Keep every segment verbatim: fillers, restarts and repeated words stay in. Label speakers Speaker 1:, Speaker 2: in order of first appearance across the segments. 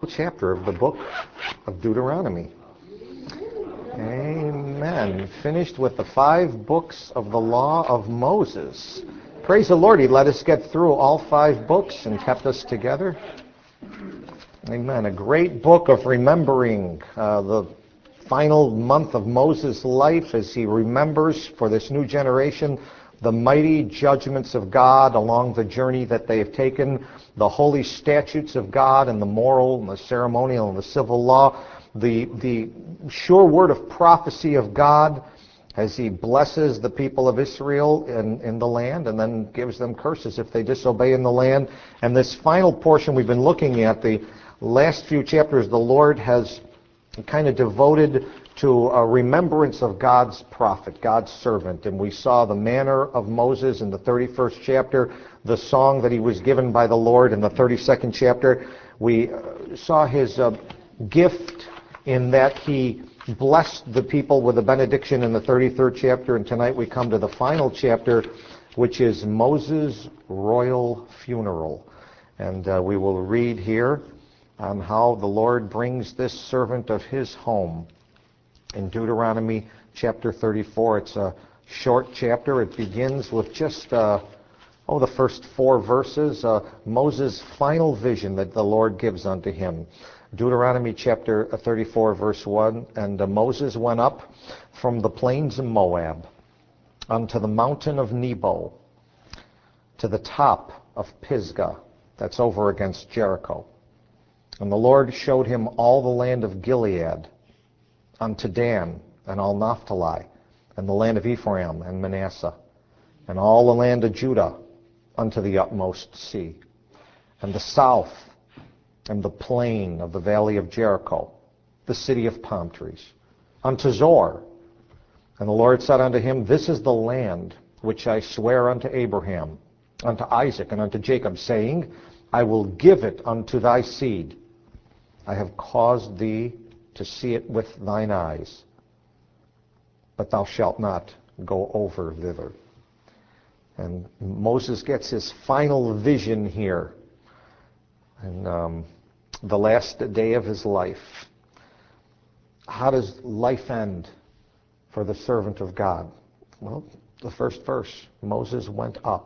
Speaker 1: chapter of the book of Deuteronomy. Amen. Finished with the five books of the law of Moses. Praise the Lord, He let us get through all five books and kept us together. Amen. A great book of remembering uh, the final month of Moses' life as he remembers for this new generation the mighty judgments of God along the journey that they have taken, the holy statutes of God and the moral and the ceremonial and the civil law, the, the sure word of prophecy of God as He blesses the people of Israel in, in the land and then gives them curses if they disobey in the land. And this final portion we've been looking at, the last few chapters, the Lord has kind of devoted to a remembrance of God's prophet, God's servant. And we saw the manner of Moses in the thirty-first chapter, the song that he was given by the Lord in the thirty-second chapter. We saw his uh, gift in that he blessed the people with a benediction in the thirty-third chapter. And tonight we come to the final chapter, which is Moses' royal funeral. And uh, we will read here on how the Lord brings this servant of his home. In Deuteronomy chapter thirty-four, it's a short chapter. It begins with just, uh, oh, the first four verses, uh, Moses' final vision that the Lord gives unto him. Deuteronomy chapter thirty-four, verse one, And uh, Moses went up from the plains of Moab unto the mountain of Nebo, to the top of Pisgah, that's over against Jericho. And the Lord showed him all the land of Gilead, unto Dan, and all Naphtali, and the land of Ephraim and Manasseh, and all the land of Judah, unto the utmost sea, and the south, and the plain of the valley of Jericho, the city of palm trees, unto Zor. And the Lord said unto him, This is the land which I swear unto Abraham, unto Isaac, and unto Jacob, saying, I will give it unto thy seed. I have caused thee to see it with thine eyes, but thou shalt not go over thither. And Moses gets his final vision here, and um, the last day of his life. How does life end for the servant of God? Well, the first verse, Moses went up.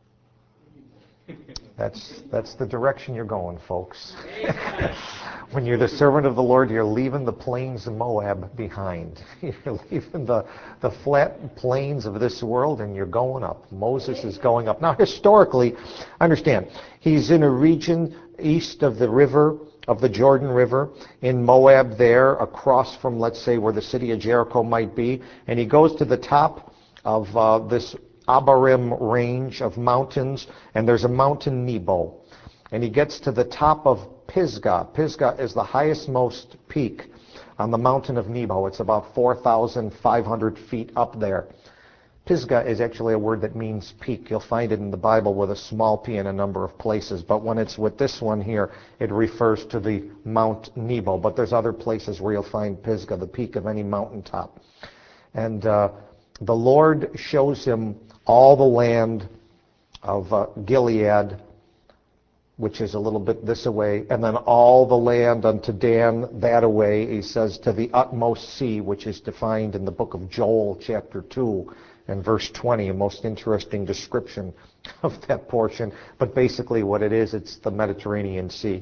Speaker 1: That's that's the direction you're going, folks. When you're the servant of the Lord, you're leaving the plains of Moab behind. You're leaving the, the flat plains of this world, and you're going up. Moses is going up. Now, historically, understand, he's in a region east of the river, of the Jordan River, in Moab there, across from, let's say, where the city of Jericho might be, and he goes to the top of uh, this Abarim range of mountains, and there's a mountain Nebo. And he gets to the top of Pisgah. Pisgah is the highest most peak on the mountain of Nebo. It's about four thousand five hundred feet up there. Pisgah is actually a word that means peak. You'll find it in the Bible with a small p in a number of places. But when it's with this one here, it refers to the Mount Nebo. But there's other places where you'll find Pisgah, the peak of any mountaintop. And uh, the Lord shows him all the land of uh, Gilead, which is a little bit this away, and then all the land unto Dan that away, he says, to the utmost sea, which is defined in the book of Joel, chapter two, and verse twenty, a most interesting description of that portion. But basically what it is, it's the Mediterranean Sea.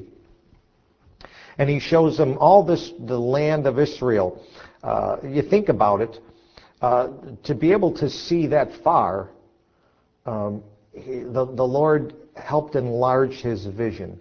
Speaker 1: And he shows them all this, the land of Israel. Uh, you think about it, uh, to be able to see that far, um, he, the, the Lord helped enlarge his vision.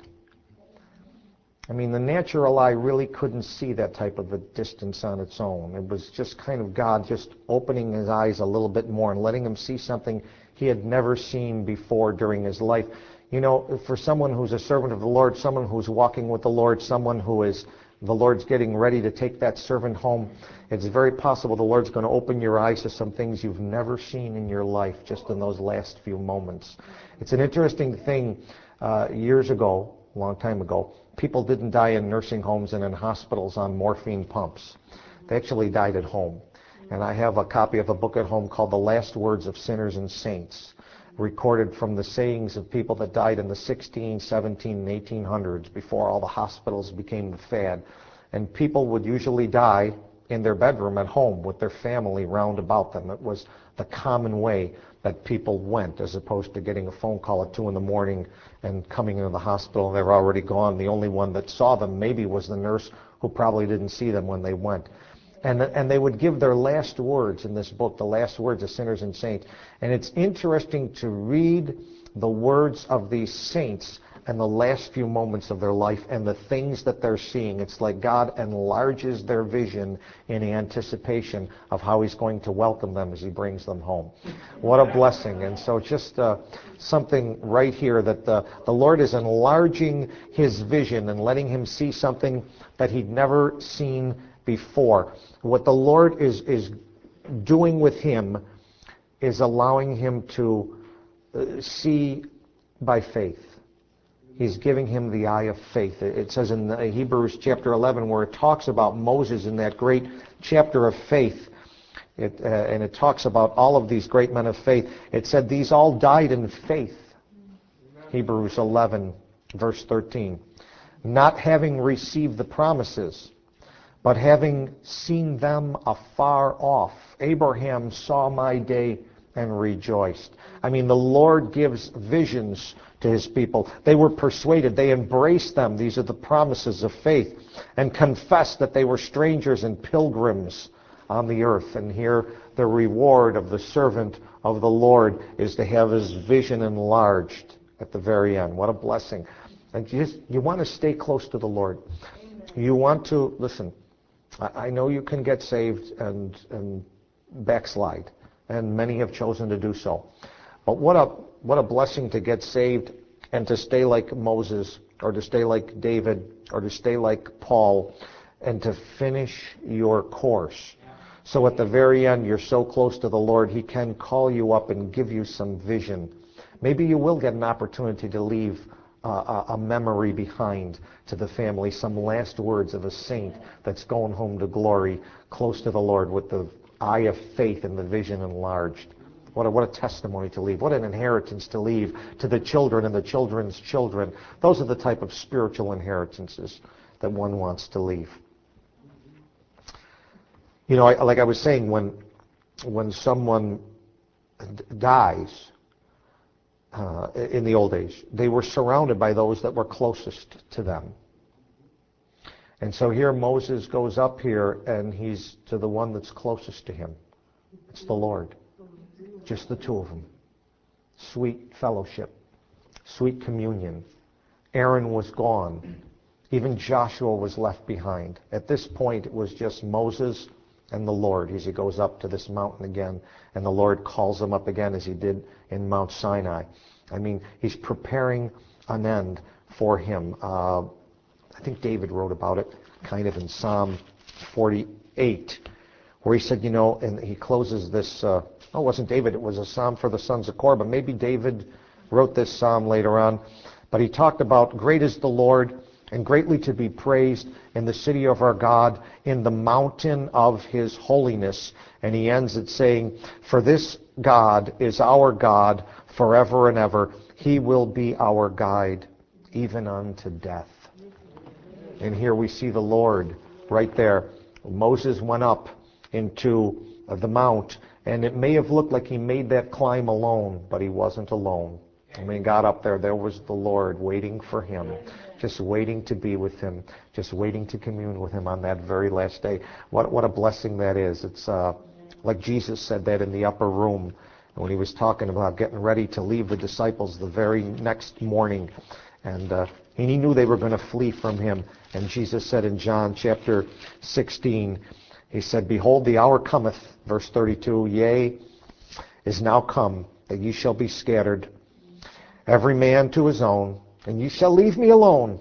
Speaker 1: I mean, the natural eye really couldn't see that type of a distance on its own. It was just kind of God just opening his eyes a little bit more and letting him see something he had never seen before during his life. You know, for someone who's a servant of the Lord, someone who's walking with the Lord, someone who is, the Lord's getting ready to take that servant home, it's very possible the Lord's going to open your eyes to some things you've never seen in your life just in those last few moments. It's an interesting thing. Uh, years ago, a long time ago, people didn't die in nursing homes and in hospitals on morphine pumps. They actually died at home. And I have a copy of a book at home called The Last Words of Sinners and Saints. recorded from the sayings of people that died in the sixteen, seventeen, and eighteen hundreds, before all the hospitals became the fad. And people would usually die in their bedroom at home with their family round about them. It was the common way that people went, as opposed to getting a phone call at two in the morning and coming into the hospital and they were already gone. The only one that saw them maybe was the nurse, who probably didn't see them when they went. And, and they would give their last words in this book, the last words of sinners and saints. And it's interesting to read the words of these saints and the last few moments of their life and the things that they're seeing. It's like God enlarges their vision in anticipation of how he's going to welcome them as he brings them home. What a blessing. And so just uh, something right here that the, the Lord is enlarging his vision and letting him see something that he'd never seen before. What the Lord is, is doing with him is allowing him to uh, see by faith. He's giving him the eye of faith. It says in Hebrews chapter eleven, where it talks about Moses in that great chapter of faith, it, uh, and it talks about all of these great men of faith. It said these all died in faith. Hebrews eleven, verse thirteen. Not having received the promises, but having seen them afar off. Abraham saw my day and rejoiced. I mean, the Lord gives visions to his people. They were persuaded. They embraced them. These are the promises of faith. And confessed that they were strangers and pilgrims on the earth. And here the reward of the servant of the Lord is to have his vision enlarged at the very end. What a blessing. And you, just, you want to stay close to the Lord. You want to, listen, I, I know you can get saved and, and backslide. And many have chosen to do so. But what a what a blessing to get saved and to stay like Moses, or to stay like David, or to stay like Paul, and to finish your course. So at the very end, you're so close to the Lord, he can call you up and give you some vision. Maybe you will get an opportunity to leave uh, a memory behind to the family, some last words of a saint that's going home to glory, close to the Lord with the eye of faith and the vision enlarged. What a, what a testimony to leave. What an inheritance to leave to the children and the children's children. Those are the type of spiritual inheritances that one wants to leave. You know, I, like I was saying, when when someone d- dies uh, in the old age, they were surrounded by those that were closest to them. And so here Moses goes up here and he's to the one that's closest to him. It's the Lord. Just the two of them. Sweet fellowship. Sweet communion. Aaron was gone. Even Joshua was left behind. At this point, it was just Moses and the Lord as he goes up to this mountain again. And the Lord calls him up again as he did in Mount Sinai. I mean, he's preparing an end for him. Uh, I think David wrote about it kind of in Psalm forty-eight, where he said, you know, and he closes this, uh, oh, it wasn't David, it was a psalm for the sons of Korah, but maybe David wrote this psalm later on. But he talked about, great is the Lord, and greatly to be praised in the city of our God, in the mountain of his holiness. And he ends it saying, for this God is our God forever and ever. He will be our guide, even unto death. And here we see the Lord right there. Moses went up into the mount, and it may have looked like he made that climb alone, but he wasn't alone. And when he got up there, there was the Lord waiting for him, just waiting to be with him, just waiting to commune with him on that very last day. What what a blessing that is. It's uh, like Jesus said that in the upper room when he was talking about getting ready to leave the disciples the very next morning. And uh, and he knew they were going to flee from him. And Jesus said in John chapter sixteen, he said, behold, the hour cometh, verse thirty-two, yea, is now come, that ye shall be scattered, every man to his own, and ye shall leave me alone.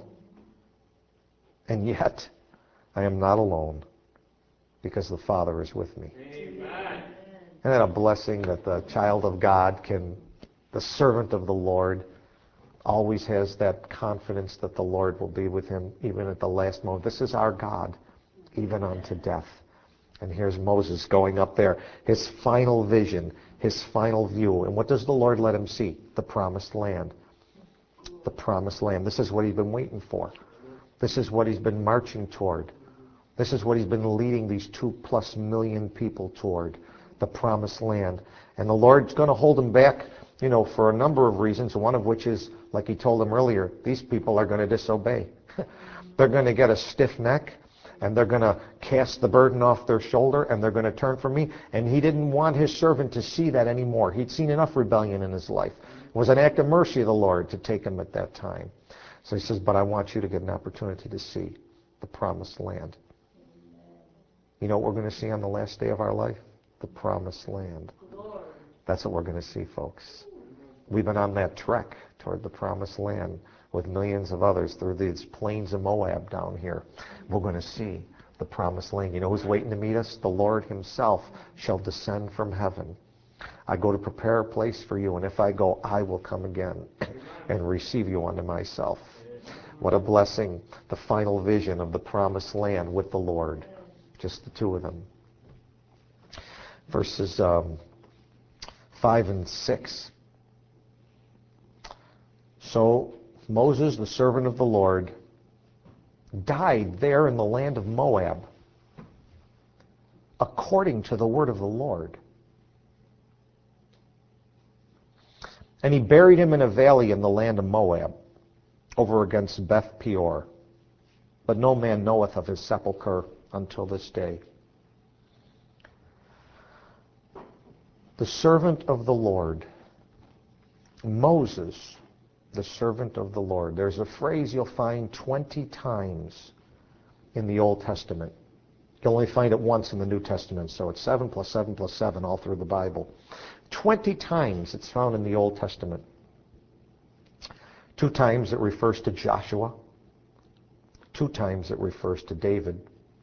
Speaker 1: And yet I am not alone, because the Father is with me. Amen. Isn't that a blessing that the child of God can, the servant of the Lord, always has that confidence that the Lord will be with him even at the last moment. This is our God, even unto death. And here's Moses going up there. His final vision, his final view. And what does the Lord let him see? The promised land. The promised land. This is what he's been waiting for. This is what he's been marching toward. This is what he's been leading these two plus million people toward. The promised land. And the Lord's going to hold him back, you know, for a number of reasons, one of which is, like he told them earlier, these people are going to disobey. They're going to get a stiff neck, and they're going to cast the burden off their shoulder, and they're going to turn from me. And he didn't want his servant to see that anymore. He'd seen enough rebellion in his life. It was an act of mercy of the Lord to take him at that time. So he says, but I want you to get an opportunity to see the promised land. You know what we're going to see on the last day of our life? The promised land. That's what we're going to see, folks. We've been on that trek toward the promised land with millions of others through these plains of Moab down here. We're going to see the promised land. You know who's waiting to meet us? The Lord himself shall descend from heaven. I go to prepare a place for you, and if I go, I will come again and receive you unto myself. What a blessing, the final vision of the promised land with the Lord. Just the two of them. Verses um, five and six. So Moses, the servant of the Lord, died there in the land of Moab, according to the word of the Lord. And he buried him in a valley in the land of Moab, over against Beth Peor. But no man knoweth of his sepulchre until this day. The servant of the Lord, Moses, the servant of the Lord. There's a phrase you'll find twenty times in the Old Testament. You'll only find it once in the New Testament, so it's seven plus seven plus seven all through the Bible. Twenty times it's found in the Old Testament. Two times it refers to Joshua. Two times it refers to David.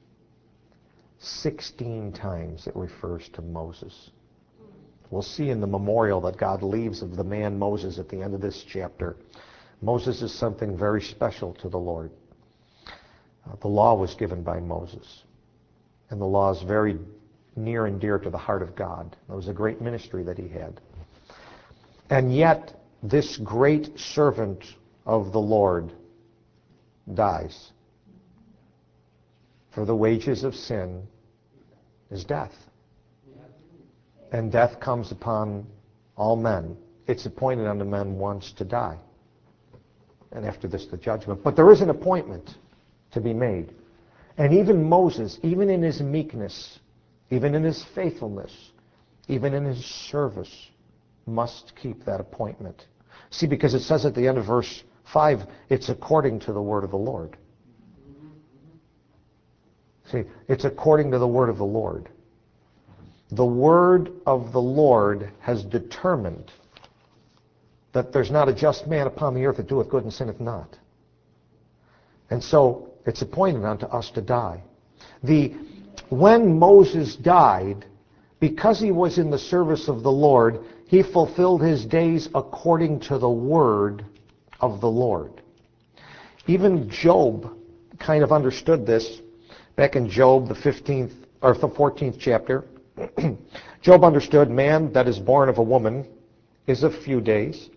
Speaker 1: Sixteen times it refers to Moses. We'll see in the memorial that God leaves of the man Moses at the end of this chapter. Moses is something very special to the Lord. Uh, the law was given by Moses. And the law is very near and dear to the heart of God. It was a great ministry that he had. And yet, this great servant of the Lord dies. For the wages of sin is death. And death comes upon all men. It's appointed unto men once to die. And after this, the judgment. But there is an appointment to be made. And even Moses, even in his meekness, even in his faithfulness, even in his service, must keep that appointment. See, because it says at the end of verse five, it's according to the word of the Lord. See, it's according to the word of the Lord. The word of the Lord has determined that there's not a just man upon the earth that doeth good and sinneth not. And so it's appointed unto us to die. The when Moses died, because he was in the service of the Lord, he fulfilled his days according to the word of the Lord. Even Job kind of understood this back in Job, the fifteenth or the fourteenth chapter. Job understood man that is born of a woman is of few days.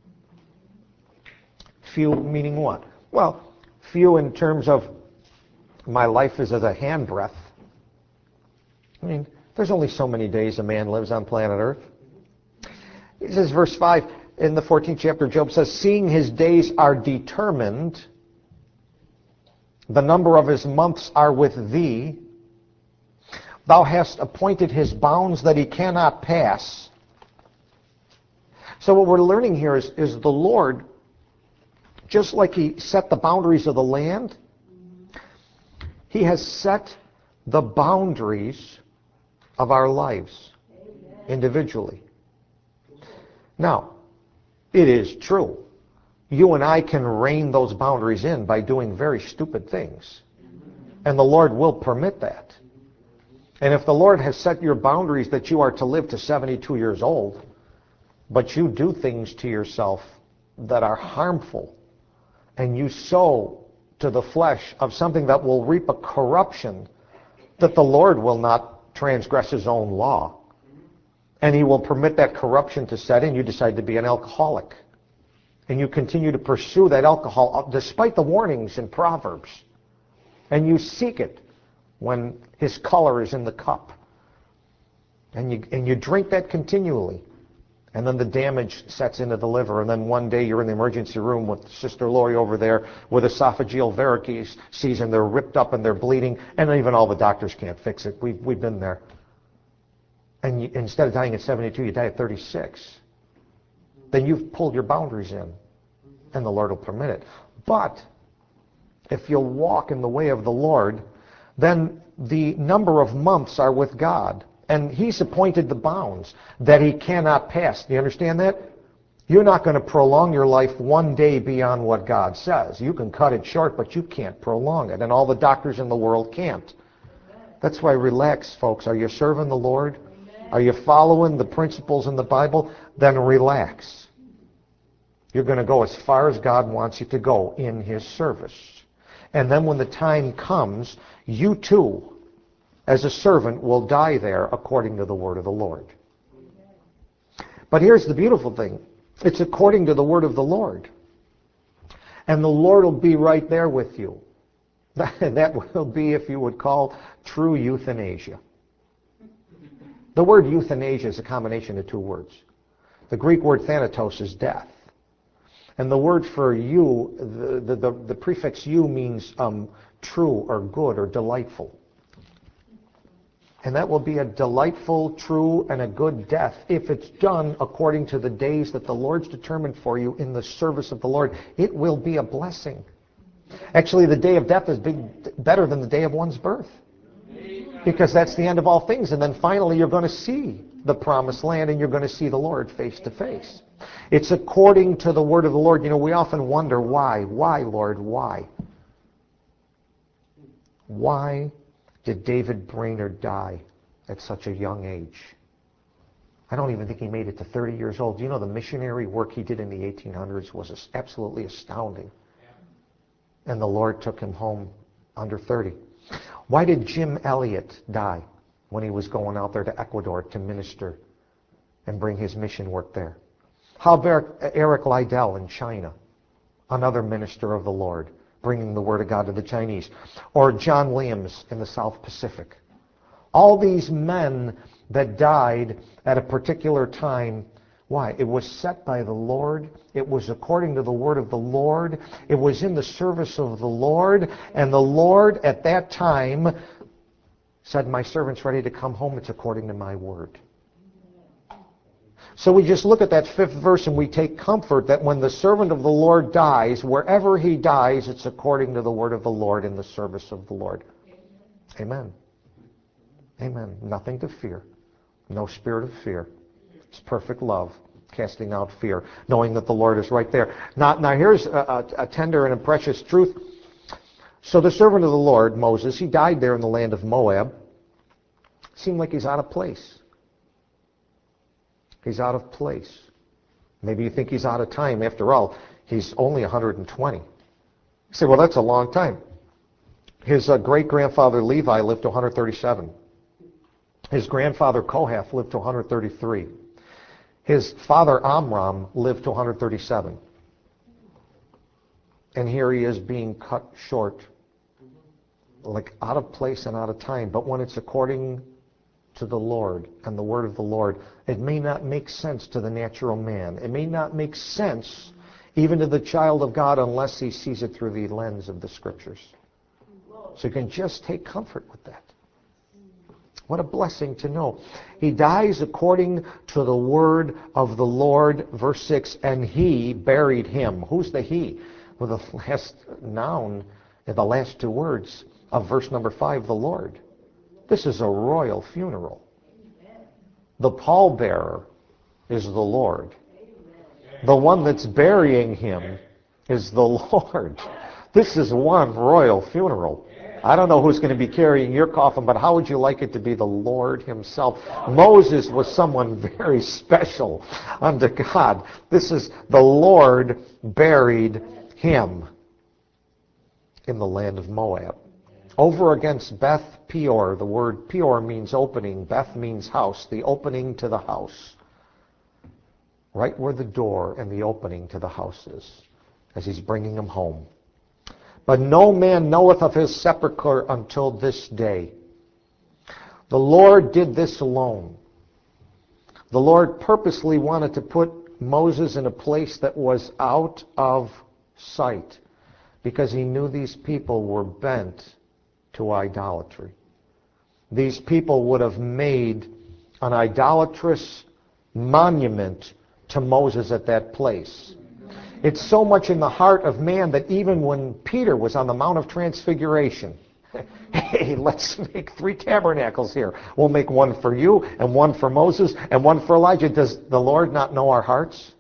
Speaker 1: Few meaning what? Well, few in terms of my life is as a handbreadth. I mean, there's only so many days a man lives on planet Earth. He says, verse five, in the fourteenth chapter, Job says, seeing his days are determined, the number of his months are with thee. Thou hast appointed his bounds that he cannot pass. So what we're learning here is, is the Lord, just like he set the boundaries of the land, he has set the boundaries of our lives individually. Now, it is true. You and I can rein those boundaries in by doing very stupid things. And the Lord will permit that. And if the Lord has set your boundaries that you are to live to seventy-two years old, but you do things to yourself that are harmful, and you sow to the flesh of something that will reap a corruption, that the Lord will not transgress his own law. And he will permit that corruption to set in. You decide to be an alcoholic. And you continue to pursue that alcohol despite the warnings in Proverbs. And you seek it when his color is in the cup. And you, and you drink that continually. And then the damage sets into the liver. And then one day you're in the emergency room with Sister Lori over there with esophageal varices, and they're ripped up and they're bleeding. And even all the doctors can't fix it. We've, we've been there. And you, instead of dying at seventy-two, you die at thirty-six. Then you've pulled your boundaries in. And the Lord will permit it. But if you'll walk in the way of the Lord, then the number of months are with God. And he's appointed the bounds that he cannot pass. Do you understand that? You're not going to prolong your life one day beyond what God says. You can cut it short, but you can't prolong it. And all the doctors in the world can't. That's why relax, folks. Are you serving the Lord? Are you following the principles in the Bible? Then relax. You're going to go as far as God wants you to go in his service. And then when the time comes, you too, as a servant, will die there according to the word of the Lord. But here's the beautiful thing. It's according to the word of the Lord. And the Lord will be right there with you. That will be, if you would call, true euthanasia. The word euthanasia is a combination of two words. The Greek word thanatos is death. And the word for you, the, the, the, the prefix you means um, true or good or delightful. And that will be a delightful, true, and a good death if it's done according to the days that the Lord's determined for you in the service of the Lord. It will be a blessing. Actually, the day of death is big, better than the day of one's birth. Because that's the end of all things. And then finally you're going to see the promised land and you're going to see the Lord face to face. It's according to the word of the Lord. You know, we often wonder why. Why, Lord, why? Why did David Brainerd die at such a young age? I don't even think he made it to thirty years old. Do you know the missionary work he did in the eighteen hundreds was absolutely astounding? And the Lord took him home under thirty. Why did Jim Elliot die when he was going out there to Ecuador to minister and bring his mission work there? How about Eric Liddell in China, another minister of the Lord, bringing the Word of God to the Chinese? Or John Williams in the South Pacific. All these men that died at a particular time, why? It was set by the Lord. It was according to the word of the Lord. It was in the service of the Lord. And the Lord at that time said, my servant's ready to come home. It's according to my word. So we just look at that fifth verse and we take comfort that when the servant of the Lord dies, wherever he dies, it's according to the word of the Lord in the service of the Lord. Amen. Amen. Nothing to fear. No spirit of fear. It's perfect love, casting out fear, knowing that the Lord is right there. Now, now here's a, a, a tender and a precious truth. So the servant of the Lord, Moses, he died there in the land of Moab. Seemed like he's out of place. He's out of place. Maybe you think he's out of time. After all, he's only one hundred twenty. You say, well, that's a long time. His uh, great-grandfather Levi lived to one hundred thirty-seven. His grandfather Kohath lived to one hundred thirty-three. His father Amram lived to one hundred thirty-seven. And here he is being cut short, like out of place and out of time. But when it's according to the Lord and the word of the Lord, it may not make sense to the natural man. It may not make sense even to the child of God unless he sees it through the lens of the Scriptures. So you can just take comfort with that. What a blessing to know. He dies according to the word of the Lord, verse six, and he buried him. Who's the he? Well, the last noun, the last two words of verse number five, the Lord. This is a royal funeral. The pallbearer is the Lord. The one that's burying him is the Lord. This is one royal funeral. I don't know who's going to be carrying your coffin, but how would you like it to be the Lord himself? Moses was someone very special unto God. This is the Lord buried him in the land of Moab. over against Beth Peor. The word Peor means opening. Beth means house. The opening to the house. Right where the door and the opening to the house is, as he's bringing him home. But no man knoweth of his sepulchre until this day. The Lord did this alone. The Lord purposely wanted to put Moses in a place that was out of sight, because he knew these people were bent to idolatry. These people would have made an idolatrous monument to Moses at that place. It's so much in the heart of man that even when Peter was on the Mount of Transfiguration, hey, let's make three tabernacles here. We'll make one for you, and one for Moses, and one for Elijah. Does the Lord not know our hearts?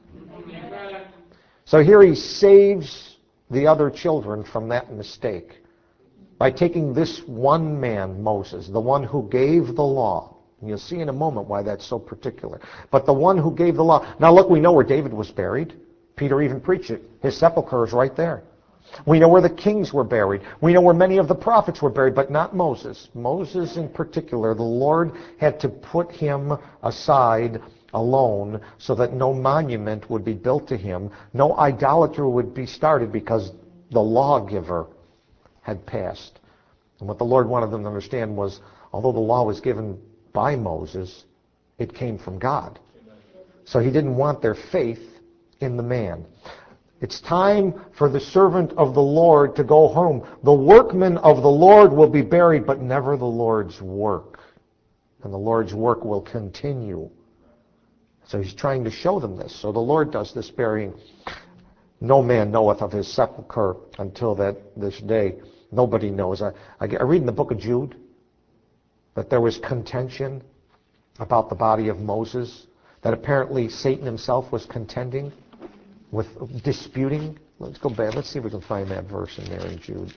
Speaker 1: So here he saves the other children from that mistake by taking this one man, Moses, the one who gave the law. And you'll see in a moment why that's so particular. But the one who gave the law. Now look, we know where David was buried. Peter even preached it. His sepulcher is right there. We know where the kings were buried. We know where many of the prophets were buried, but not Moses. Moses in particular, the Lord had to put him aside alone so that no monument would be built to him. No idolatry would be started, because the lawgiver had passed. And what the Lord wanted them to understand was, although the law was given by Moses, it came from God. So he didn't want their faith in the man. It's time for the servant of the Lord to go home. The workman of the Lord will be buried, but never the Lord's work. And the Lord's work will continue. So he's trying to show them this. So the Lord does this burying. No man knoweth of his sepulchre until that this day. Nobody knows. I, I, I read in the book of Jude that there was contention about the body of Moses, that apparently Satan himself was contending with, disputing. Let's go back. Let's see if we can find that verse in there in Jude.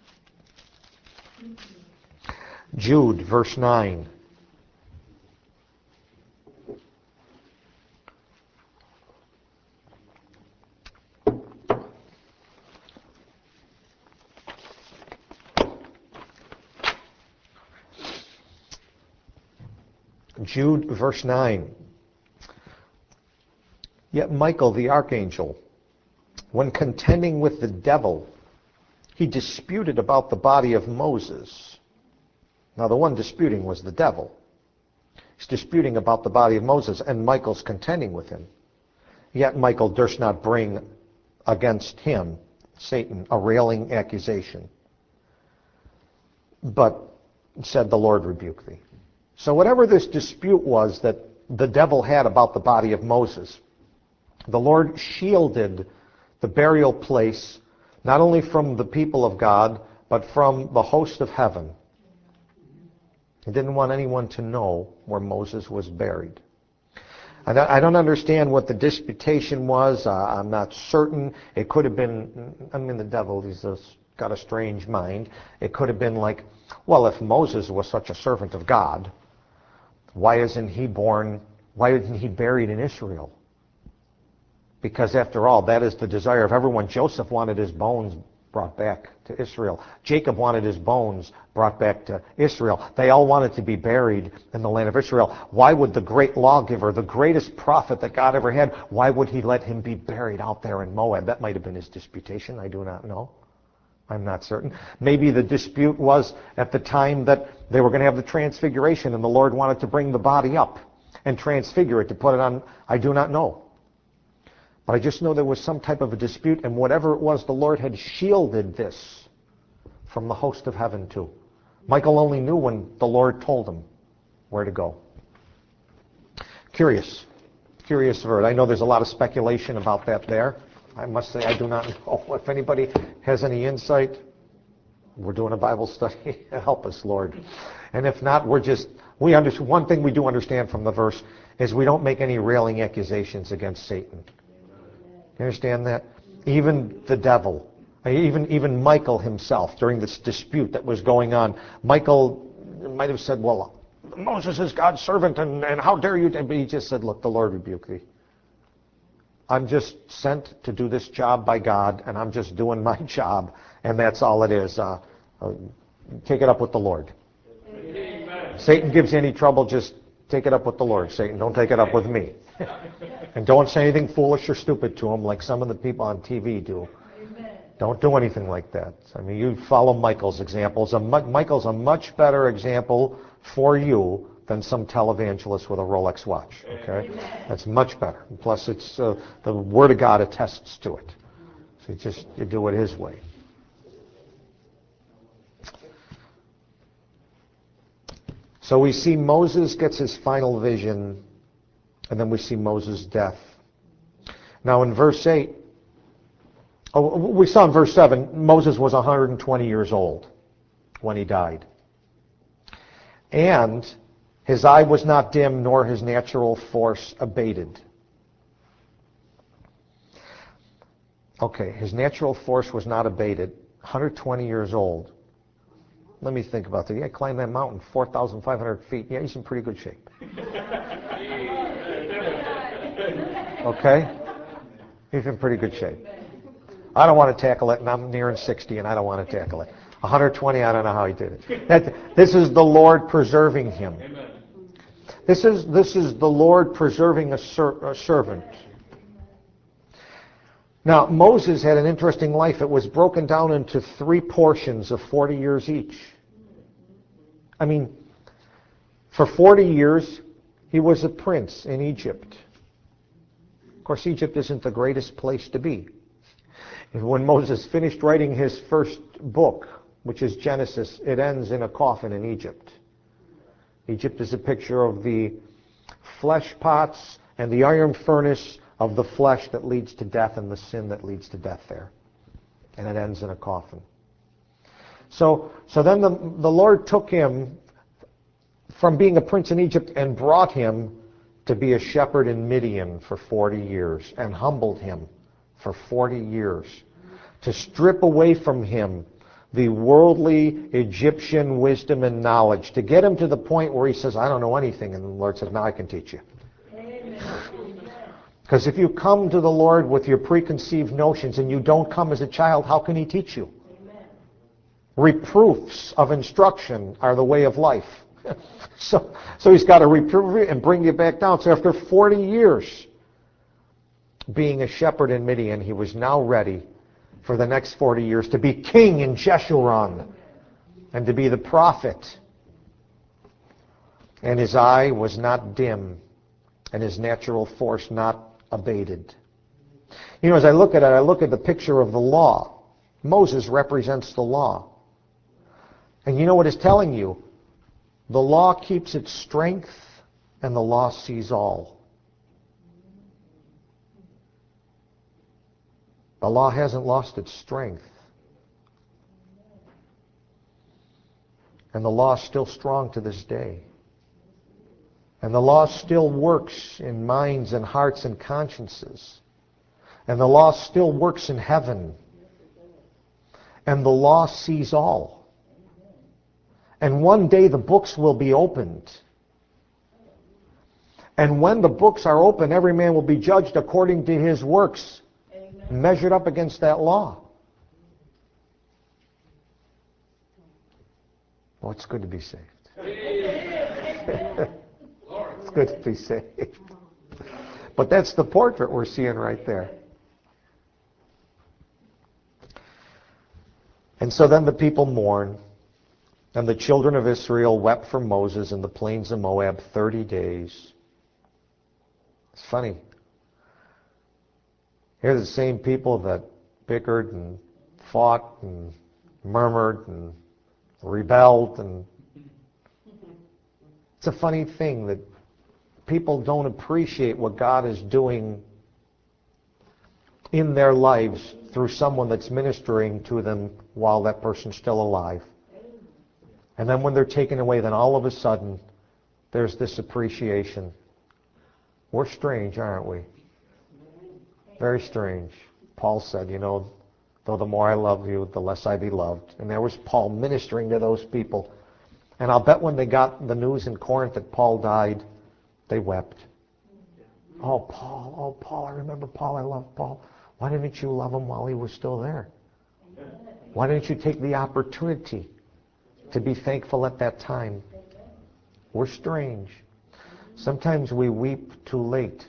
Speaker 1: Jude, verse nine. Jude, verse nine. Yet Michael the archangel, when contending with the devil, he disputed about the body of Moses. Now the one disputing was the devil. He's disputing about the body of Moses, and Michael's contending with him. Yet Michael durst not bring against him, Satan, a railing accusation, but said, the Lord rebuke thee. So whatever this dispute was that the devil had about the body of Moses, the Lord shielded the burial place not only from the people of God, but from the host of heaven. He didn't want anyone to know where Moses was buried. I don't understand what the disputation was. Uh, I'm not certain. It could have been, I mean, the devil, he's a, got a strange mind. It could have been like, well, if Moses was such a servant of God, why isn't he born, why isn't he buried in Israel? Because after all, that is the desire of everyone. Joseph wanted his bones brought back to Israel. Jacob wanted his bones brought back to Israel. They all wanted to be buried in the land of Israel. Why would the great lawgiver, the greatest prophet that God ever had, why would he let him be buried out there in Moab? That might have been his disputation. I do not know. I'm not certain. Maybe the dispute was at the time that they were going to have the transfiguration and the Lord wanted to bring the body up and transfigure it, to put it on. I do not know. But I just know there was some type of a dispute, and whatever it was, the Lord had shielded this from the host of heaven too. Michael only knew when the Lord told him where to go. Curious. Curious word. I know there's a lot of speculation about that there. I must say I do not know. If anybody has any insight, we're doing a Bible study. Help us, Lord. And if not, we're just, we understand. One thing we do understand from the verse is we don't make any railing accusations against Satan. You understand that? Even the devil, even even Michael himself, during this dispute that was going on, Michael might have said, well, Moses is God's servant, and, and how dare you? But he just said, look, the Lord rebuke thee. I'm just sent to do this job by God, and I'm just doing my job, and that's all it is. Uh, uh, take it up with the Lord. Amen. Satan gives you any trouble, just take it up with the Lord. Satan, don't take it up with me. And don't say anything foolish or stupid to him like some of the people on T V do. Amen. Don't do anything like that. I mean, you follow Michael's examples. Michael's a much better example for you than some televangelist with a Rolex watch. Okay, Amen. That's much better. Plus, it's uh, the Word of God attests to it. So you just you do it His way. So we see Moses gets his final vision, and then we see Moses' death. Now in verse eight, oh, we saw in verse seven, Moses was one hundred twenty years old when he died. And his eye was not dim, nor his natural force abated. Okay, his natural force was not abated. one hundred twenty years old. Let me think about that. Yeah, climbed that mountain, four thousand five hundred feet. Yeah, he's in pretty good shape. Okay? He's in pretty good shape. I don't want to tackle it, and I'm nearing sixty, and I don't want to tackle it. one hundred twenty, I don't know how he did it. That, this is the Lord preserving him. This is, this is the Lord preserving a, ser, a servant. Now, Moses had an interesting life. It was broken down into three portions of forty years each. I mean, for forty years, he was a prince in Egypt. Of course, Egypt isn't the greatest place to be. When Moses finished writing his first book, which is Genesis, it ends in a coffin in Egypt. Egypt is a picture of the flesh pots and the iron furnace of the flesh that leads to death and the sin that leads to death there. And it ends in a coffin. So, so then the, the Lord took him from being a prince in Egypt and brought him to be a shepherd in Midian for forty years and humbled him for forty years to strip away from him the worldly Egyptian wisdom and knowledge, to get him to the point where he says, I don't know anything. And the Lord says, now I can teach you. Because if you come to the Lord with your preconceived notions and you don't come as a child, how can He teach you? Amen. Reproofs of instruction are the way of life. so, so He's got to reprove you and bring you back down. So after forty years being a shepherd in Midian, he was now ready for the next forty years to be king in Jeshurun and to be the prophet. And his eye was not dim and his natural force not abated. You know, as I look at it, I look at the picture of the law. Moses represents the law. And you know what it's telling you? The law keeps its strength and the law sees all. The law hasn't lost its strength. And the law is still strong to this day. And the law still works in minds and hearts and consciences. And the law still works in heaven. And the law sees all. And one day the books will be opened. And when the books are open, every man will be judged according to his works, Amen. Measured up against that law. Well, it's good to be saved. It's good to be saved. But that's the portrait we're seeing right there. And so then the people mourn, and the children of Israel wept for Moses in the plains of Moab thirty days. It's funny. Here are the same people that bickered and fought and murmured and rebelled. And it's a funny thing that people don't appreciate what God is doing in their lives through someone that's ministering to them while that person's still alive. And then when they're taken away, then all of a sudden, there's this appreciation. We're strange, aren't we? Very strange. Paul said, you know, though the more I love you, the less I be loved. And there was Paul ministering to those people. And I'll bet when they got the news in Corinth that Paul died, they wept. Oh, Paul, oh, Paul, I remember Paul, I love Paul. Why didn't you love him while he was still there? Why didn't you take the opportunity to be thankful at that time. We're strange. Sometimes we weep too late.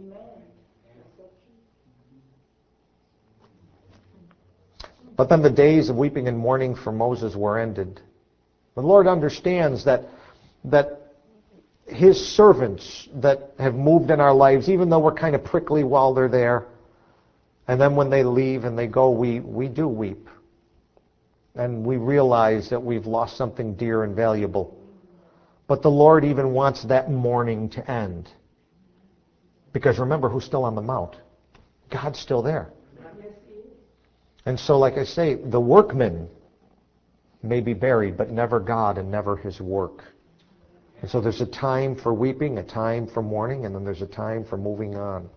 Speaker 1: But then the days of weeping and mourning for Moses were ended. The Lord understands that, that His servants that have moved in our lives, even though we're kind of prickly while they're there, and then when they leave and they go, we, we do weep. And we realize that we've lost something dear and valuable. But the Lord even wants that mourning to end. Because remember who's still on the mount. God's still there. And so, like I say, the workman may be buried, but never God and never His work. And so there's a time for weeping, a time for mourning, and then there's a time for moving on.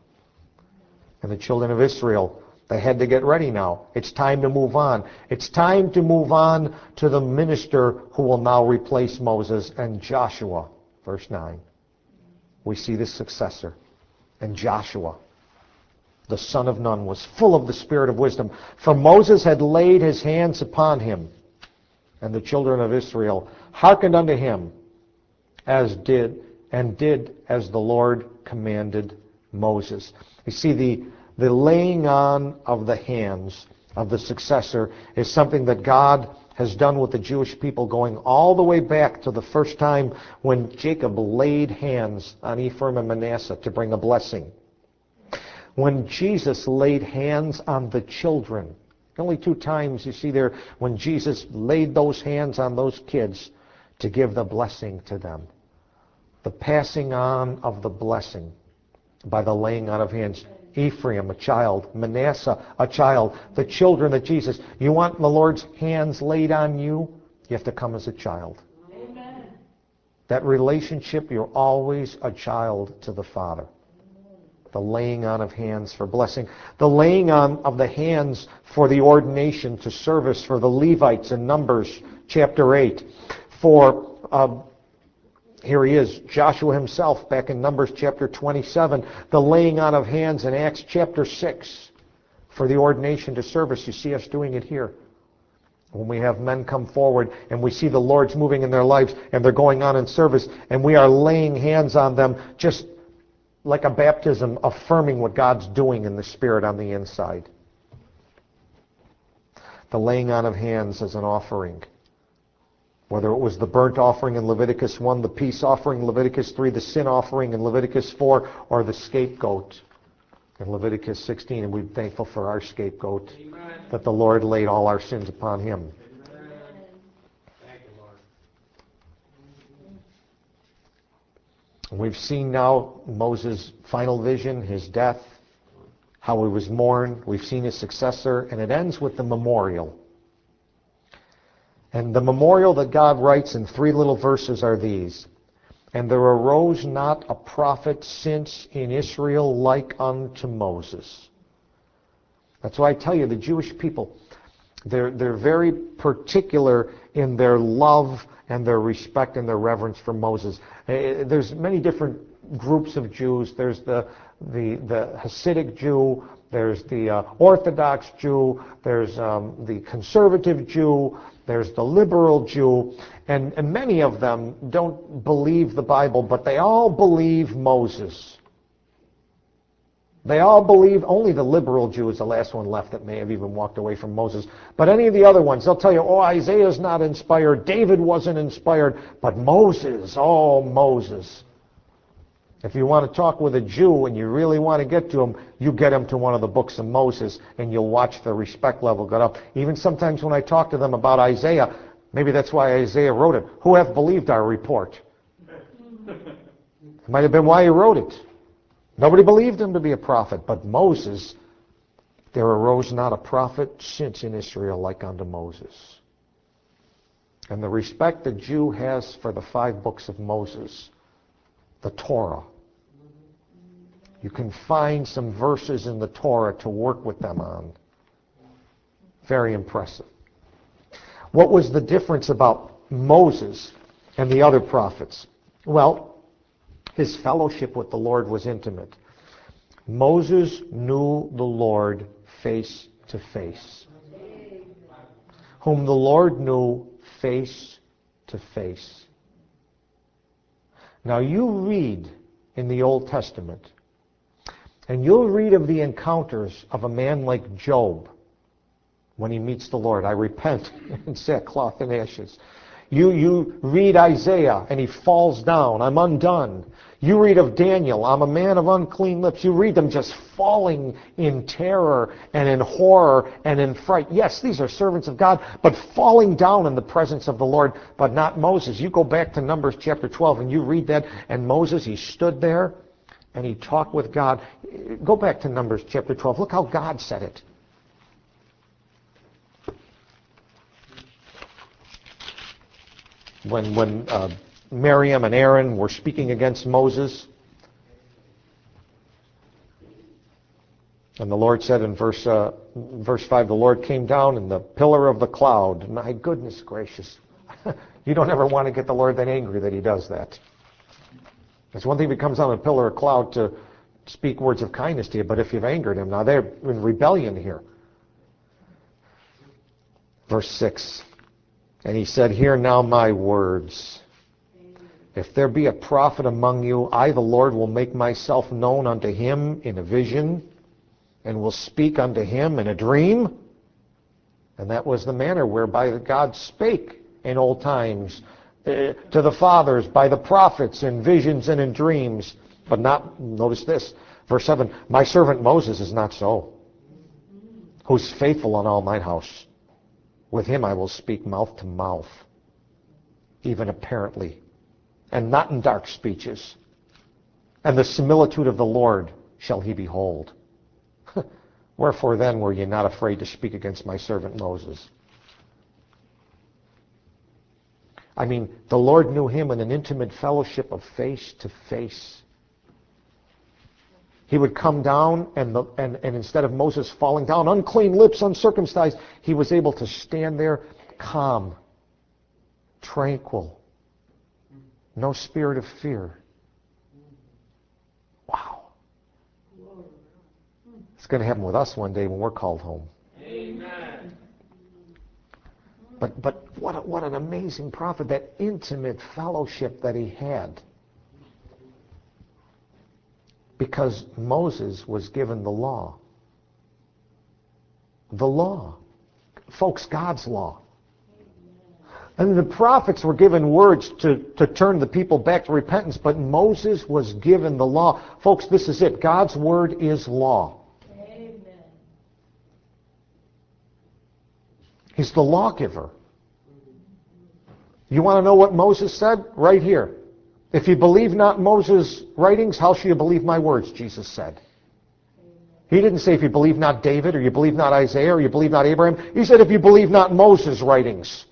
Speaker 1: And the children of Israel, they had to get ready now. It's time to move on. It's time to move on to the minister who will now replace Moses, and Joshua. Verse nine. We see the successor. And Joshua, the son of Nun, was full of the spirit of wisdom. For Moses had laid his hands upon him. And the children of Israel hearkened unto him, as did, and did as the Lord commanded Moses. You see, the, the laying on of the hands of the successor is something that God has done with the Jewish people going all the way back to the first time when Jacob laid hands on Ephraim and Manasseh to bring a blessing. When Jesus laid hands on the children, only two times you see there when Jesus laid those hands on those kids to give the blessing to them. The passing on of the blessing by the laying on of hands. Ephraim, a child. Manasseh, a child. The children of Jesus. You want the Lord's hands laid on you? You have to come as a child. Amen. That relationship, you're always a child to the Father. The laying on of hands for blessing. The laying on of the hands for the ordination to service for the Levites in Numbers chapter eight. For, uh, here he is, Joshua himself back in Numbers chapter twenty-seven. The laying on of hands in Acts chapter six for the ordination to service. You see us doing it here. When we have men come forward and we see the Lord's moving in their lives and they're going on in service and we are laying hands on them just like a baptism, affirming what God's doing in the Spirit on the inside. The laying on of hands as an offering. Whether it was the burnt offering in Leviticus one, the peace offering in Leviticus three, the sin offering in Leviticus four, or the scapegoat in Leviticus sixteen. And we're thankful for our scapegoat. Amen. That the Lord laid all our sins upon Him. Amen. Thank you, Lord. We've seen now Moses' final vision, his death, how he was mourned. We've seen his successor, and it ends with the memorial. And the memorial that God writes in three little verses are these. And there arose not a prophet since in Israel like unto Moses. That's why I tell you, the Jewish people, they're, they're very particular in their love and their respect and their reverence for Moses. There's many different groups of Jews. There's the the, the Hasidic Jew. There's the uh, Orthodox Jew. There's um, the conservative Jew. There's the liberal Jew. And, and many of them don't believe the Bible, but they all believe Moses. They all believe, only the liberal Jew is the last one left that may have even walked away from Moses. But any of the other ones, they'll tell you, oh, Isaiah's not inspired, David wasn't inspired, but Moses, oh, Moses. If you want to talk with a Jew and you really want to get to him, you get him to one of the books of Moses and you'll watch the respect level go up. Even sometimes when I talk to them about Isaiah, maybe that's why Isaiah wrote it. Who hath believed our report? It might have been why he wrote it. Nobody believed him to be a prophet, but Moses, there arose not a prophet since in Israel like unto Moses. And the respect the Jew has for the five books of Moses, the Torah. You can find some verses in the Torah to work with them on. Very impressive. What was the difference about Moses and the other prophets? Well, his fellowship with the Lord was intimate. Moses knew the Lord face to face. Whom the Lord knew face to face. Now you read in the Old Testament, and you'll read of the encounters of a man like Job when he meets the Lord. I repent in sackcloth and ashes. You, you read Isaiah, and he falls down. I'm undone. You read of Daniel. I'm a man of unclean lips. You read them just falling in terror and in horror and in fright. Yes, these are servants of God, but falling down in the presence of the Lord, but not Moses. You go back to Numbers chapter twelve, and you read that, and Moses, he stood there, and he talked with God. Go back to Numbers chapter twelve. Look how God said it. When, when uh, Miriam and Aaron were speaking against Moses, and the Lord said in verse uh, verse five, the Lord came down in the pillar of the cloud. My goodness gracious. You don't ever want to get the Lord that angry that he does that. It's one thing if he comes on a pillar of cloud to speak words of kindness to you, but if you've angered him, now they're in rebellion here. Verse six. And he said, hear now my words. If there be a prophet among you, I, the Lord, will make myself known unto him in a vision, and will speak unto him in a dream. And that was the manner whereby God spake in old times uh, to the fathers by the prophets in visions and in dreams. But not, notice this, verse seven, my servant Moses is not so, who's faithful in all mine house. With him I will speak mouth to mouth, even apparently, and not in dark speeches. And the similitude of the Lord shall he behold. Wherefore then were ye not afraid to speak against my servant Moses? I mean, the Lord knew him in an intimate fellowship of face to face. He would come down, and, the, and, and instead of Moses falling down, unclean lips, uncircumcised, he was able to stand there calm, tranquil, no spirit of fear. Wow. It's going to happen with us one day when we're called home. Amen. But, but what, a, what an amazing prophet, that intimate fellowship that he had. Because Moses was given the law. The law. Folks, God's law. And the prophets were given words to, to turn the people back to repentance, but Moses was given the law. Folks, this is it. God's word is law. Amen. He's the lawgiver. You want to know what Moses said? Right here. If you believe not Moses' writings, how shall you believe my words, Jesus said. He didn't say if you believe not David, or you believe not Isaiah, or you believe not Abraham. He said if you believe not Moses' writings.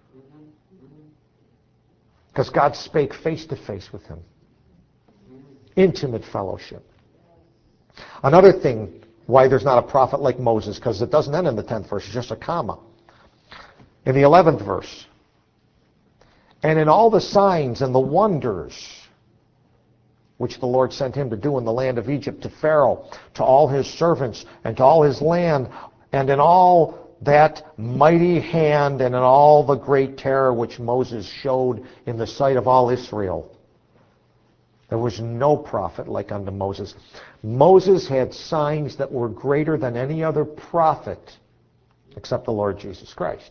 Speaker 1: Because God spake face to face with him. Intimate fellowship. Another thing why there's not a prophet like Moses, because it doesn't end in the tenth verse, it's just a comma. In the eleventh verse, and in all the signs and the wonders which the Lord sent him to do in the land of Egypt, to Pharaoh, to all his servants, and to all his land, and in all that mighty hand, and in all the great terror which Moses showed in the sight of all Israel. There was no prophet like unto Moses. Moses had signs that were greater than any other prophet except the Lord Jesus Christ.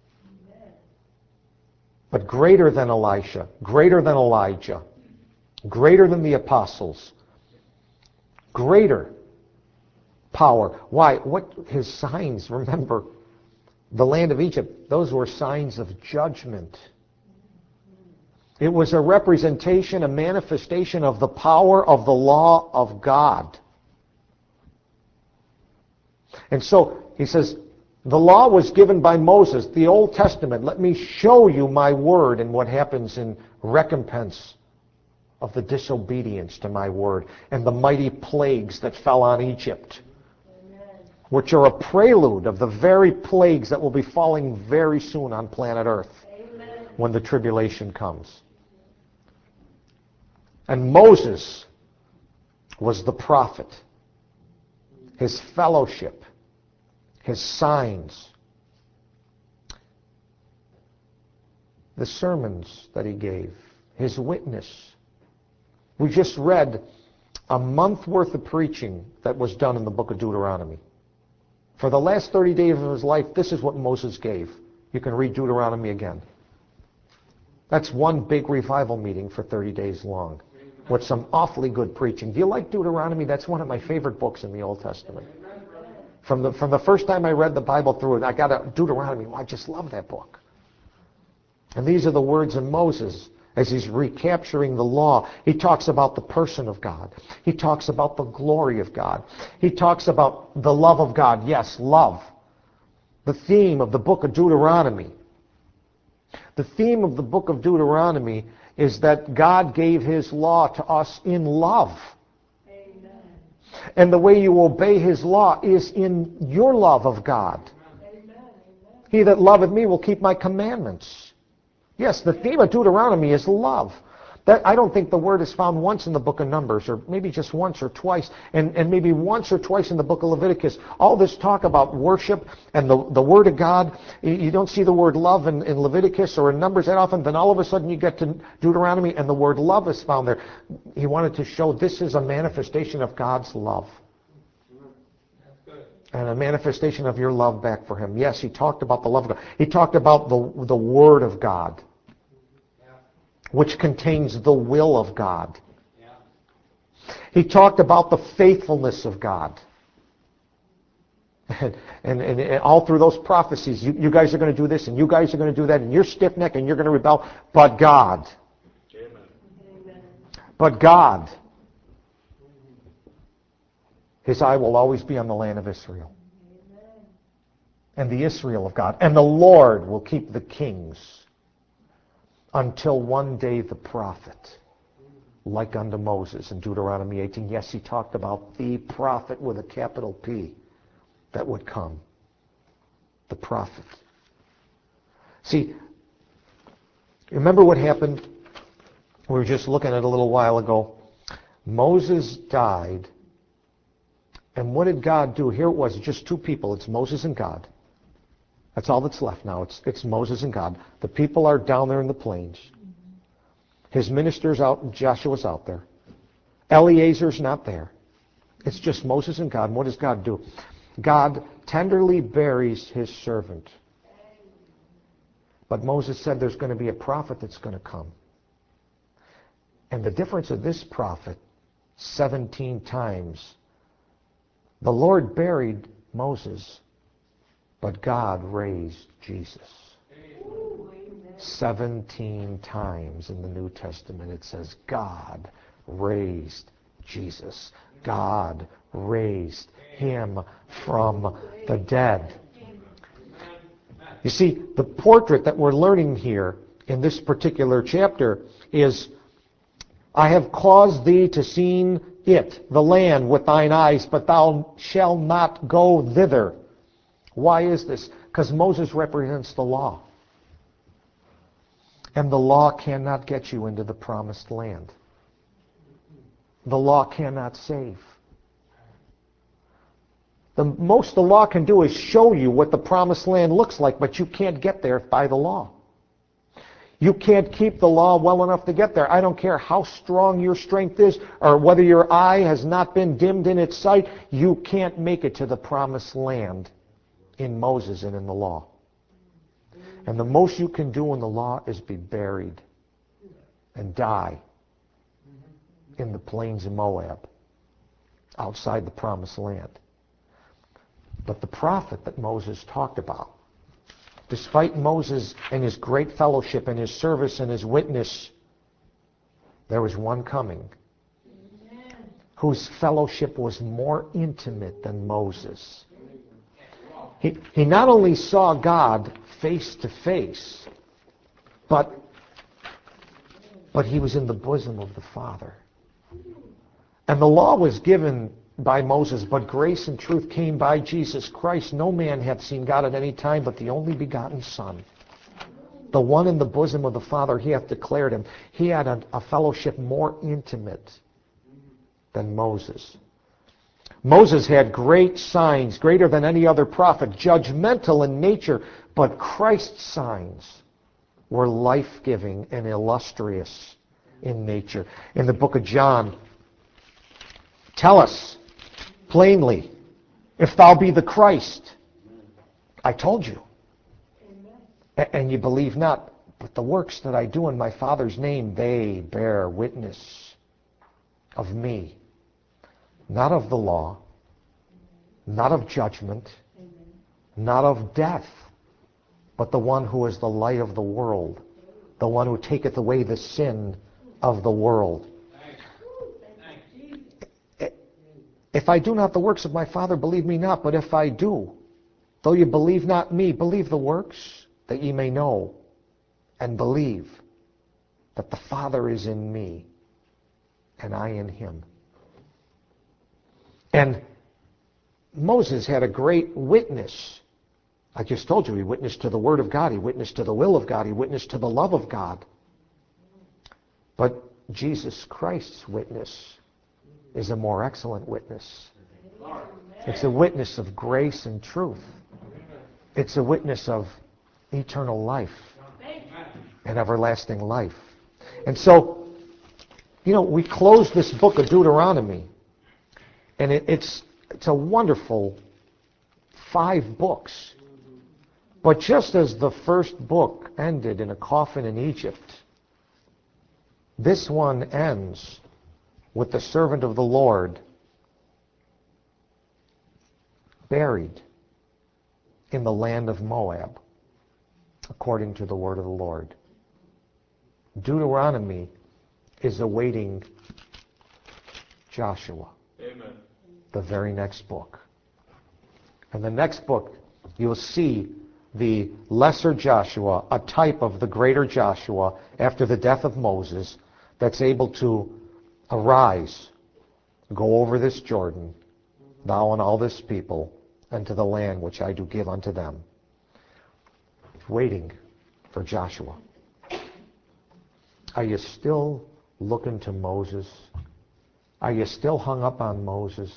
Speaker 1: But greater than Elisha, greater than Elijah, greater than the apostles, greater power. Why? What his signs, remember, the land of Egypt, those were signs of judgment. It was a representation, a manifestation of the power of the law of God. And so, he says, the law was given by Moses, the Old Testament. Let me show you my word and what happens in recompense of the disobedience to my word and the mighty plagues that fell on Egypt, Amen. Which are a prelude of the very plagues that will be falling very soon on planet Earth. Amen. When the tribulation comes. And Moses was the prophet. His fellowship, his signs. the sermons that he gave, his witness. We just read a month worth of preaching that was done in the book of Deuteronomy. For the last thirty days of his life, this is what Moses gave. You can read Deuteronomy again. That's one big revival meeting for thirty days long with some awfully good preaching. Do you like Deuteronomy? That's one of my favorite books in the Old Testament. From the, from the first time I read the Bible through it, I got a Deuteronomy. Well, I just love that book. And these are the words of Moses as he's recapturing the law. He talks about the person of God. He talks about the glory of God. He talks about the love of God. Yes, love. The theme of the book of Deuteronomy. The theme of the book of Deuteronomy is that God gave his law to us in love. Amen. And the way you obey his law is in your love of God. Amen. He that loveth me will keep my commandments. Yes, the theme of Deuteronomy is love. That, I don't think the word is found once in the book of Numbers, or maybe just once or twice, and, and maybe once or twice in the book of Leviticus. All this talk about worship and the, the word of God, you don't see the word love in, in Leviticus or in Numbers that often, then all of a sudden you get to Deuteronomy and the word love is found there. He wanted to show this is a manifestation of God's love. And a manifestation of your love back for him. Yes, he talked about the love of God. He talked about the, the Word of God, which contains the will of God. He talked about the faithfulness of God. And, and, and, and all through those prophecies, you, you guys are going to do this, and you guys are going to do that, and you're stiff-necked, and you're going to rebel. But God. Amen. But God. His eye will always be on the land of Israel. Amen. And the Israel of God. And the Lord will keep the kings until one day the prophet, like unto Moses in Deuteronomy eighteen. Yes, he talked about the prophet with a capital P that would come. The prophet. See, remember what happened? We were just looking at a little while ago. Moses died. And what did God do? Here it was, just two people. It's Moses and God. That's all that's left now. It's, it's Moses and God. The people are down there in the plains. His minister's out, and Joshua's out there. Eleazar's not there. It's just Moses and God. And what does God do? God tenderly buries his servant. But Moses said there's going to be a prophet that's going to come. And the difference of this prophet, seventeen times, the Lord buried Moses, but God raised Jesus. Seventeen times in the New Testament it says God raised Jesus. God raised him from the dead. You see, the portrait that we're learning here in this particular chapter is, I have caused thee to see it, the land, with thine eyes, but thou shalt not go thither. Why is this? Because Moses represents the law. And the law cannot get you into the promised land. The law cannot save. The most the law can do is show you what the promised land looks like, but you can't get there by the law. You can't keep the law well enough to get there. I don't care how strong your strength is or whether your eye has not been dimmed in its sight. You can't make it to the promised land in Moses and in the law. And the most you can do in the law is be buried and die in the plains of Moab, outside the promised land. But the prophet that Moses talked about, despite Moses and his great fellowship and his service and his witness, there was one coming whose fellowship was more intimate than Moses. He, he not only saw God face to face, but, but he was in the bosom of the Father. And the law was given by Moses, but grace and truth came by Jesus Christ. No man hath seen God at any time but the only begotten Son. The one in the bosom of the Father, he hath declared him. He had a, a fellowship more intimate than Moses. Moses had great signs, greater than any other prophet, judgmental in nature, but Christ's signs were life-giving and illustrious in nature. In the book of John, tell us plainly, if thou be the Christ. I told you. A- and you believe not. But the works that I do in my Father's name, they bear witness of me. Not of the law, not of judgment, not of death, but the one who is the light of the world, the one who taketh away the sin of the world. If I do not the works of my Father, believe me not. But if I do, though you believe not me, believe the works, that ye may know and believe that the Father is in me and I in him. And Moses had a great witness. I just told you, he witnessed to the Word of God, he witnessed to the will of God, he witnessed to the love of God. But Jesus Christ's witness is a more excellent witness. It's a witness of grace and truth. It's a witness of eternal life and everlasting life. And so, you know, we close this book of Deuteronomy, and it, it's it's a wonderful five books. But just as the first book ended in a coffin in Egypt, this one ends with the servant of the Lord buried in the land of Moab, according to the word of the Lord. Deuteronomy is awaiting Joshua, Amen. The very next book. And the next book, you'll see the lesser Joshua, a type of the greater Joshua after the death of Moses, that's able to arise, go over this Jordan, thou and all this people, unto the land which I do give unto them. Waiting for Joshua. Are you still looking to Moses? Are you still hung up on Moses?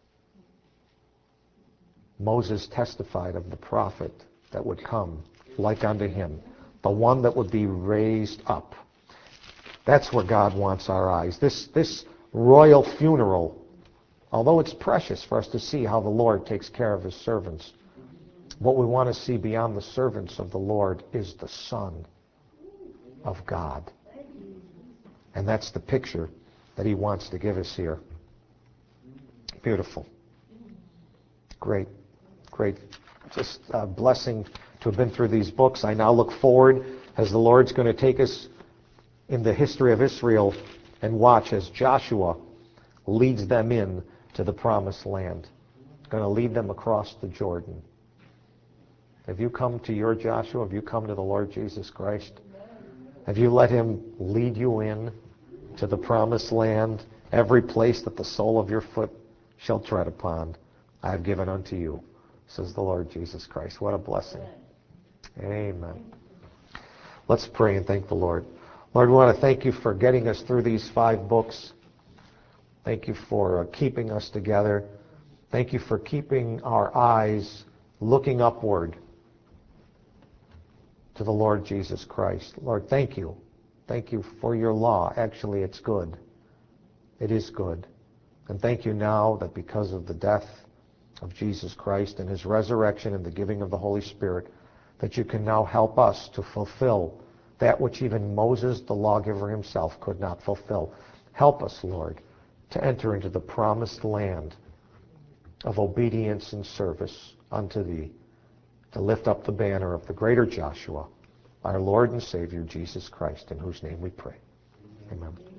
Speaker 1: Moses testified of the prophet that would come like unto him, the one that would be raised up. That's where God wants our eyes. This, this royal funeral, although it's precious for us to see how the Lord takes care of his servants, what we want to see beyond the servants of the Lord is the Son of God. And that's the picture that he wants to give us here. Beautiful. Great. Great. Just a blessing to have been through these books. I now look forward as the Lord's going to take us in the history of Israel and watch as Joshua leads them in to the promised land. Going to lead them across the Jordan. Have you come to your Joshua? Have you come to the Lord Jesus Christ? Have you let him lead you in to the promised land? Every place that the sole of your foot shall tread upon, I have given unto you, says the Lord Jesus Christ. What a blessing. Amen. Let's pray and thank the Lord. Lord, we want to thank you for getting us through these five books. Thank you for uh, keeping us together. Thank you for keeping our eyes looking upward to the Lord Jesus Christ. Lord, thank you. Thank you for your law. Actually, it's good. It is good. And thank you now that because of the death of Jesus Christ and his resurrection and the giving of the Holy Spirit, that you can now help us to fulfill that which even Moses, the lawgiver himself, could not fulfill. Help us, Lord, to enter into the promised land of obedience and service unto thee, to lift up the banner of the greater Joshua, our Lord and Savior, Jesus Christ, in whose name we pray. Amen.